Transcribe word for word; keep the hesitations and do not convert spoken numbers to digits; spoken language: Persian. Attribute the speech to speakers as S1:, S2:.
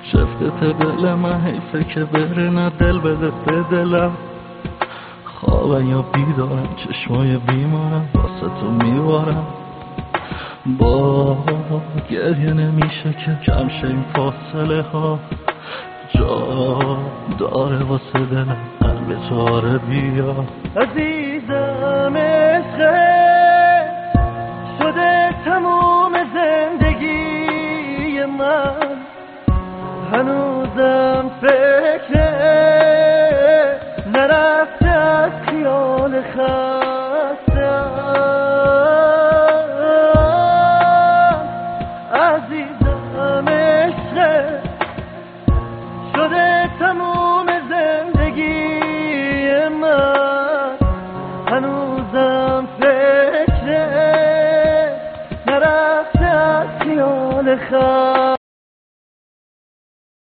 S1: شفتت دل من حیفه که بره نه دل بده به دلم. خوابم یا بیدارم چشمای بیمارم واسه تو میوارم. با گریه نمیشه که کم شه این فاصله ها. جا داره واسه دلم قلب تو آره بیا.
S2: عزیزم عشقت شده تموم زندگی من، هنوزم فکر نرفته از خیال خم.